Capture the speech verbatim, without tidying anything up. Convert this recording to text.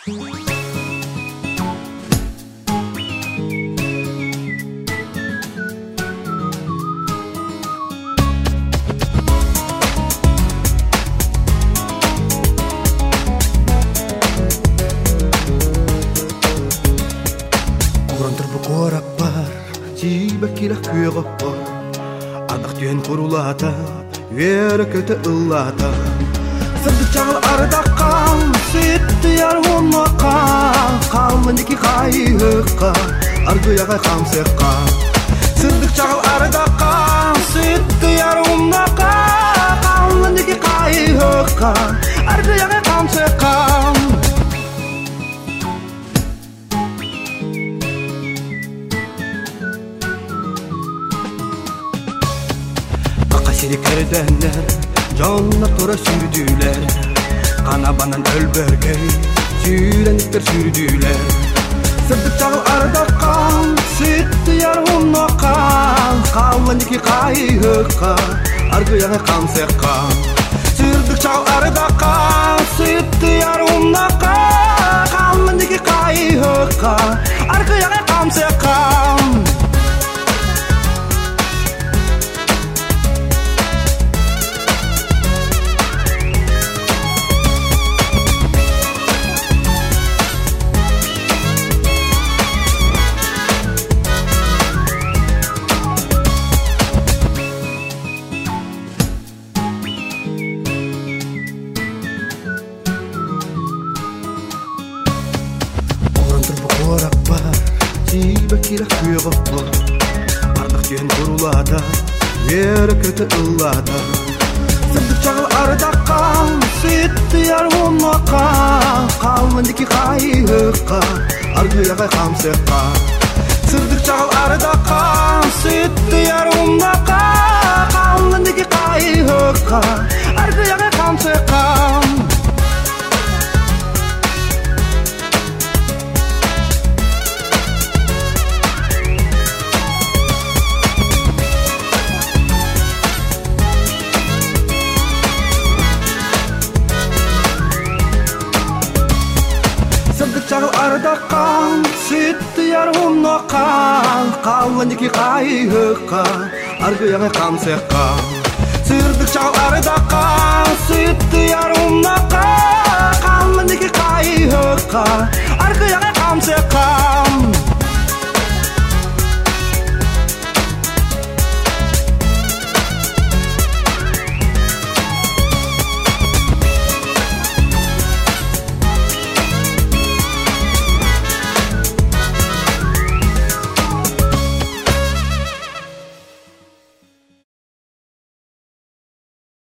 Korak бар, тибі келі көғіп бар. Адық түйен құрулата, верекеті ұллата. Сырды чағыл ардаққа, сетті яр онмаққа. Қалын декі қайыққа, аргыяға қамсыққа. Сырды чағыл ардаққа, сетті яр онмаққа. Қалын декі қайыққа, аргыяға қамсыққа. Sirkerdenler, canlar tora sürdüler. Kanabanan ölbergey, sürenlikler sürdüler. Sırdık çağıl ardakkan, süttü yar onmakkan. Kalın iki kayıkka, argıyağı kamsekkan. Sırdık çağıl ardakkan, süttü yar onmakkan. Kalın iki kayıkka, argıyağı kamsekkan. Korak бар, тибі келі көғіп бар. Ардық түйен құрулата, верекеті ұллата. Сырды чағыл ардаққа, сетті яр онмаққа. Қалын декі қайыққа, аргыяға қамсыққа. Сырды чағыл ардаққа, сетті яр онмаққа. Қалын декі қайыққа, аргыяға қамсыққа. Çağıl ardakkan, süttü yar onmakkan. Kalın iki kayıkka, argıyağı kamsekkan. Sırdık çağıl ardakkan, süttü yar onmakkan. Kalın iki kayıkka, argıyağı kamsekkan.